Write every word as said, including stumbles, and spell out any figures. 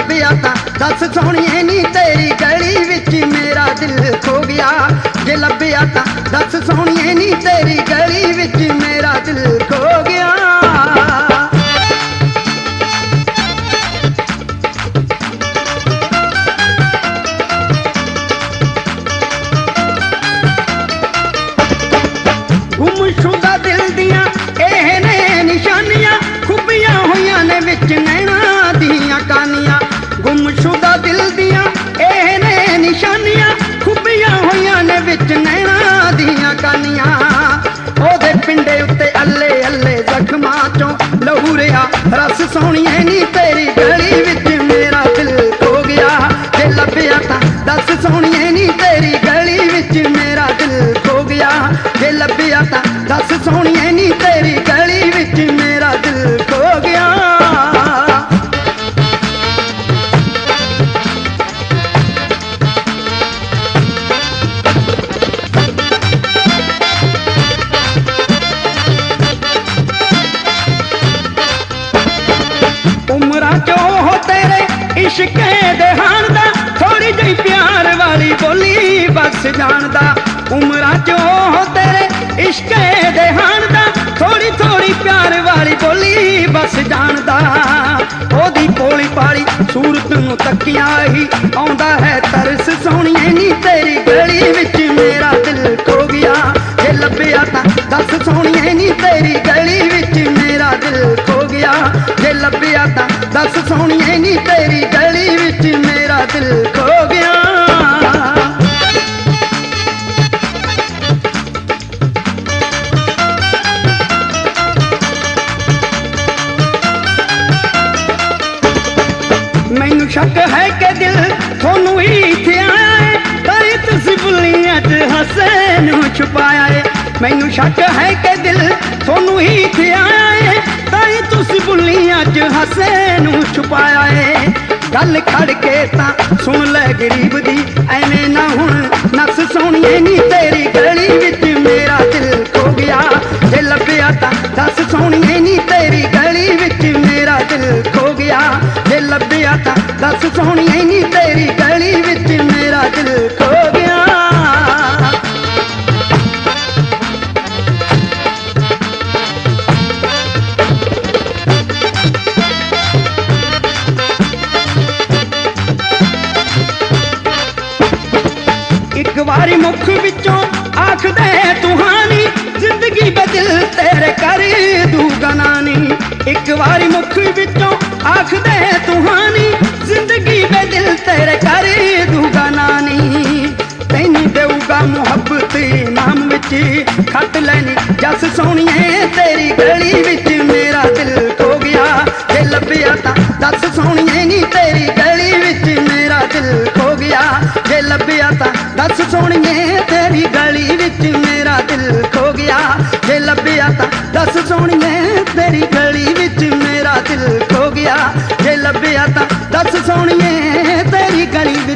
ਲੱਭਿਆ ਤਾਂ ਦੱਸ ਸੋਹਣੀਏ ਨੀ ਤੇਰੀ ਗਲੀ ਵਿੱਚ ਮੇਰਾ ਦਿਲ ਖੋ ਗਿਆ। ਜੇ ਲੱਭਿਆ ਤਾਂ ਦੱਸ ਸੋਹਣੀਏ ਨੀ ਤੇਰੀ ਗਲੀ ਵਿੱਚ ਮੇਰਾ ਦਿਲ ਖੋ ਗਿਆ। ਗੁੰਮਸ਼ੁਦਾ ਦਿਲ ਦੀਆਂ ਇਹ ਨੇ ਨਿਸ਼ਾਨੀਆਂ ਖੁੱਬੀਆਂ ਹੋਈਆਂ ਨੇ ਵਿੱਚ ਨੈਣਾ ਦੀਆਂ ਕਾਨੀਆਂ। ਗੁੰਮਸ਼ੁਦਾ ਦਿਲ ਦੀਆਂ ਇਹ ਨੇ ਨਿਸ਼ਾਨੀਆਂ ਖੁੱਬੀਆਂ ਹੋਈਆਂ ਨੇ ਵਿੱਚ ਨੈਣਾ ਦੀਆਂ ਕਾਨੀਆਂ। ਉਹਦੇ ਪਿੰਡੇ ਉੱਤੇ ਅੱਲੇ ਅੱਲੇ ਜ਼ਖਮਾਂ ਚੋਂ ਲਹੂ ਰਿਹਾ ਰਸ ਸੋਹਣੀਏ ਨੀ ਤੇਰੀ ਗਲੀ ਵਿੱਚ ਮੇਰਾ ਦਿਲ ਖੋ ਗਿਆ। ਜੇ ਲੱਭਿਆ ਤਾਂ ਦੱਸ ਸੋਹਣੀਏ ਨੀ ਤੇਰੀ ਗਲੀ ਵਿੱਚ ਮੇਰਾ ਦਿਲ ਖੋ ਗਿਆ। ਜੇ ਲੱਭਿਆ ਤਾਂ ਦੱਸ ਸੋਹਣੀਏ ਨੀ ਤੇਰੀ ਗਲੀ ਵਿੱਚ ਮੇਰਾ ਦਿਲ ਖੋ ਗਿਆ। ਉਮਰਾਂ ਚੋਂ ਤੇਰੇ ਇਸ਼ਕੇ ਦੇ ਹਾਣਦਾ ਥੋੜੀ ਜਿਹੀ ਪਿਆਰ ਵਾਲੀ ਬੋਲੀ ਬਸ ਜਾਣਦਾ। ਉਮਰਾਂ ਚੋਂ ਤੇਰੇ ਇਸ਼ਕੇ ਦੇ ਹਾਣਦਾ ਥੋੜੀ ਥੋੜੀ ਪਿਆਰ ਵਾਲੀ ਬੋਲੀ ਬਸ ਜਾਣਦਾ। ਉਹਦੀ ਭੋਲੀ ਭਾਲੀ ਸੂਰਤ ਨੂੰ ਤੱਕਿਆ ਹੀ ਆਉਂਦਾ ਹੈ ਤਰਸ ਸੋਹਣੀਏ ਨੀ ਤੇਰੀ ਗਲੀ ਵਿੱਚ ਮੇਰਾ ਦਿਲ ਖੋ ਗਿਆ। ਜੇ ਲੱਭਿਆ ਤਾਂ ਦੱਸ ਸੋਹਣੀਏ ਨੀ ਤੇਰੀ ਗਲੀ ਵਿੱਚ ਮੇਰਾ ਦਿਲ ਖੋ ਗਿਆ। ਜੇ ਲੱਭਿਆ ਤਾਂ ਦੱਸ ਸੋਹਣੀਏ ਨੀ ਤੇਰੀ ਗਲੀ ਵਿੱਚ ਮੇਰਾ ਦਿਲ ਖੋ ਗਿਆ। ਮੈਨੂੰ ਸ਼ੱਕ ਹੈ ਕਿ ਦਿਲ ਤੁਹਾਨੂੰ ਹੀ ਇੱਥੇ ਆਇਆ ਏ ਤਾਈ ਤੁਸੀਂ ਬੁੱਲੀਆਂ 'ਚ ਹੱਸੇ ਨੂੰ ਛੁਪਾਇਆ ਏ। ਮੈਨੂੰ ਸ਼ੱਕ ਹੈ ਕਿ ਦਿਲ ਤੁਹਾਨੂੰ ਹੀ ਇੱਥੇ ਆਇਆ ਏ ਤਾਈ ਤੁਸੀਂ ਬੁੱਲੀਆਂ 'ਚ ਹੱਸੇ ਨੂੰ ਛੁਪਾਇਆ ਏ। ਗੱਲ ਖੜ ਕੇ ਤਾਂ ਸੁਣ ਲੈ ਗਰੀਬ ਦੀ ਐਵੇਂ ਨਾ ਹੁਣ ਨਸ ਸੋਹਣੀਏ ਨੀ ਤੇਰੀ ਗਲੀ ਵਿੱਚ ਮੇਰਾ ਦਿਲ ਖੋ ਗਿਆ। ਜੇ ਲੱਭਿਆ ਤਾਂ ਦੱਸ ਸੋਹਣੀਏ ਨੀ ਤੇਰੀ ਗਲੀ ਵਿੱਚ ਮੇਰਾ ਦਿਲ ਖੋ ਗਿਆ। ਜੇ ਲੱਭਿਆ ਤਾਂ ਦੱਸ ਸੋਹਣੀਏ ਨੀ ਤੇਰੀ ਗਲੀ ਵਿੱਚ ਮੇਰਾ ਦਿਲ ਖੋ ਗਿਆ। ਇੱਕ ਵਾਰੀ ਮੁਖ ਵਿੱਚੋਂ ਆਖਦੇ ਤੁਹਾਨੀ ਜ਼ਿੰਦਗੀ ਬਦਲ ਤੇਰੇ ਕਰ ਦੂਗਾ ਨਾਨੀ। ਇੱਕ ਵਾਰੀ ਮੁਖ ਵਿੱਚੋਂ ਆਖਦੇ ਤੁਹਾਨੀ ਜ਼ਿੰਦਗੀ ਬਦਲ ਤੇਰੇ ਕਰ ਦੂਗਾ ਨਾਨੀ। ਤੈਨੂੰ ਦੇਊਗਾ ਮੁਹੱਬਤ ਨਾਮ ਵਿੱਚ ਖੱਟ ਲੈਣੀ ਜਸ ਸੋਹਣੀਏ ਤੇਰੀ ਗਲੀ ਵਿੱਚ ਮੇਰਾ ਦਿਲ ਖੋ ਗਿਆ। ਜੇ ਲੱਭਿਆ ਤਾਂ ਦੱਸ ਸੋਹਣੀਏ ਨੀ ਤੇਰੀ ਗਲੀ ਵਿੱਚ ਮੇਰਾ ਦਿਲ ਖੋ ਗਿਆ। ਜੇ ਲੱਭਿਆ ਤਾਂ ਦੱਸ ਸੋਹਣੀਏ ਤੇਰੀ ਗਲੀ ਵਿੱਚ ਮੇਰਾ ਦਿਲ ਖੋ ਗਿਆ। ਜੇ ਲੱਭਿਆ ਤਾਂ ਦੱਸ ਸੋਹਣੀਏ ਤੇਰੀ ਗਲੀ ਵਿੱਚ ਮੇਰਾ ਦਿਲ ਖੋ ਗਿਆ। ਜੇ ਲੱਭਿਆ ਤਾਂ ਦੱਸ ਸੋਹਣੀਏ ਤੇਰੀ ਗਲੀ